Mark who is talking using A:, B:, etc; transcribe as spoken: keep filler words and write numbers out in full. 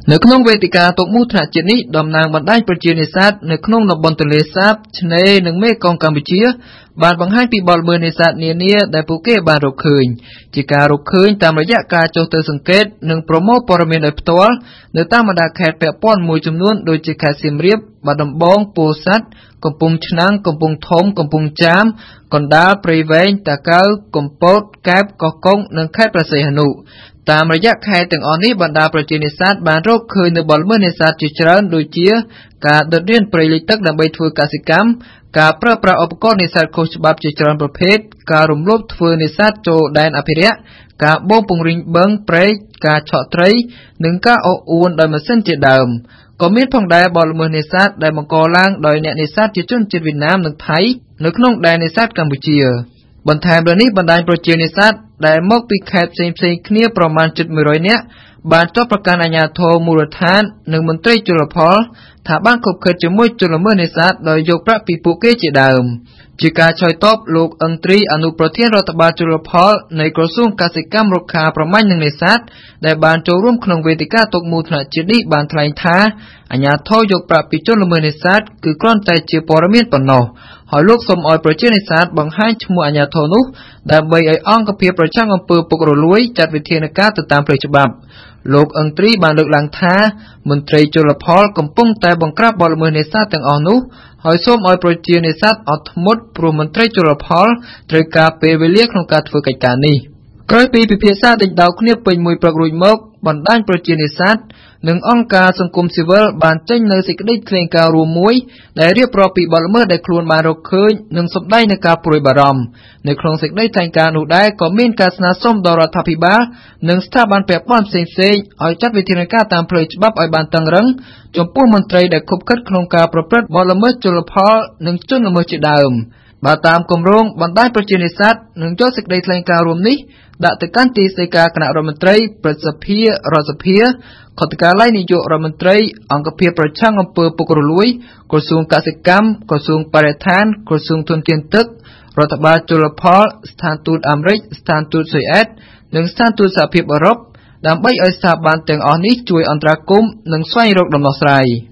A: នៅក្នុងវេទិកាទុកមូលថ្នាក់ជាតិនេះតំណាងបណ្ដាញប្រជានេសាទនៅក្នុងតំបន់ទន្លេសាបឆ្នេរនិងមេគង្គកម្ពុជាបានបង្ហាញពីបទល្មើសនេសាទនានាដែលពួកគេបានរកឃើញជាការរកឃើញតាមរយៈការចុះទៅសង្កេតនិងប្រមូលព័ត៌មានដោយផ្ទាល់នៅតាមបណ្ដាខេត្តពាក់ព័ន្ធមួយចំនួនដូចជាខេត្តសៀមរាប បាត់ដំបង ពោធិ៍សាត់ កំពង់ឆ្នាំង កំពង់ធំ កំពង់ចាម កណ្ដាល ព្រៃវែង តាកែវ កំពត កែប កោះកុង និងខេត្តព្រះសីហនុតាមរយៈខេត្តទាំងអស់នេះបណ្ដាប្រជានេសាទបានរកឃើញនូវបទល្មើសនេសាទជាច្រើនដូចជាការដុតរានព្រៃលិចទឹកដើម្បីធ្វើកសិកម្មការប្រើប្រាស់ឧបករណ៍នេសាទខុសច្បាប់ជាច្រើនប្រភេទការរំលោភធ្វើនេសាទចូលដែនអភិរក្សការបូមពង្រីកបឹងព្រែកការឆក់ត្រីនិងការអូសអួនដោយម៉ាស៊ីនជាដើមក៏មានផងដែរបទល្មើសនេសាទដែលបង្កឡើងដោយអ្នកនេសាទជាជនជាតិវៀតណាមនិងថៃនៅក្នុងដែននេសាទកម្ពុជាបន្ថែមលើនេះបណ្ដាញប្រជានេសាទដែលមកពីខេត្តផ្សេងៗគ្នាប្រមាណជិតមួយរយនាក់បានចោទប្រកាន់អាជ្ញាធរមូលដ្ឋាននិងមន្ត្រីជលផលថាបានខុបខិតជាមួយជនល្មើសនេសាទដោយយកប្រាក់ពីពួកគេជាដើមជាការឆ្លើយតបលោកអឹងទ្រីអនុប្រធានរដ្ឋបាលជលផលនៃក្រសួងកសិកម្មរុក្ខាប្រមាញ់និងនេសាទដែលបានចូលរួមក្នុងវេទិកាទុកមូលថ្នាក់ជាតិនេះបានថ្លែងថាអាជ្ញាធរយកប្រាក់ពីជនល្មើសនេសាទគឺគ្រាន់តែជាព័ត៌មានប៉ុណ្ណោះហើយលោកសូមឲ្យប្រជានេសាទបង្ហាញឈ្មោះអាជ្ញាធរនោះដើម្បីឲ្យអង្គភាពប្រឆាំងអំពើពុករលួយចាត់វិធានការទៅតាមផ្លូវច្បាប់លោកអឹងទ្រីបានលើកឡើងថាមន្ត្រីជលផលកំពុងតែបង្ក្រាបបទល្មើសនេសាទទាំងអស់នោះហើយសូមឲ្យប្រជានេសាទអត់ធ្មត់ព្រោះមន្ត្រីជលផលត្រូវការពេលវេលាក្នុងការធ្វើកិច្ចការនេះក្រោយពីពិភាក្សាដេញដោលគ្នាពេញមួយព្រឹករួចមកបណ្ដាញប្រជានេសាទនិងអង្គការសង្គមស៊ីវិលបានចេញនូវសេចក្តីថ្លែងការណ៍រួមមួយដែលរៀបរាប់ពីបទល្មើសដែលខ្លួនបានរកឃើញនិងសម្ដែងនូវការព្រួយបារម្ភនៅក្នុងសេចក្តីថ្លែងការណ៍នោះដែរក៏មានការស្នើសុំដល់រដ្ឋាភិបាលនិងស្ថាប័នពាក់ព័ន្ធផ្សេងៗឲ្យចាត់វិធានការតាមផ្លូវច្បាប់ឲ្យបានតឹងរ៉ឹងចំពោះមន្ត្រីដែលខុបខិតក្នុងការប្រព្រឹត្តបទល្មើសជលផលនិងជនល្មើសជាដើមបើតាមគម្រោងបណ្ដាញប្រជានេសាទនឹងយកសេចក្តីថ្លែងការណ៍រួមនេះដាក់ទៅកាន់ទីស្តីការគណៈរដ្ឋមន្ត្រីព្រឹទ្ធសភារដ្ឋសភាខុទ្ទកាល័យនាយករដ្ឋមន្ត្រីអង្គភាពប្រឆាំងអំពើពុករលួយក្រសួងកសិកម្មក្រសួងបរិស្ថានក្រសួងធនធានទឹករដ្ឋបាលជលផលស្ថានទូតអាមេរិកស្ថានទូតស៊ុយអែតនិងស្ថានទូតសហភាពអឺរ៉ុបដើម្បីឲ្យស្ថាប័នទាំងអស់នេះជួយអន្តរាគមន៍និងស្វែងរកដំណោះស្រាយ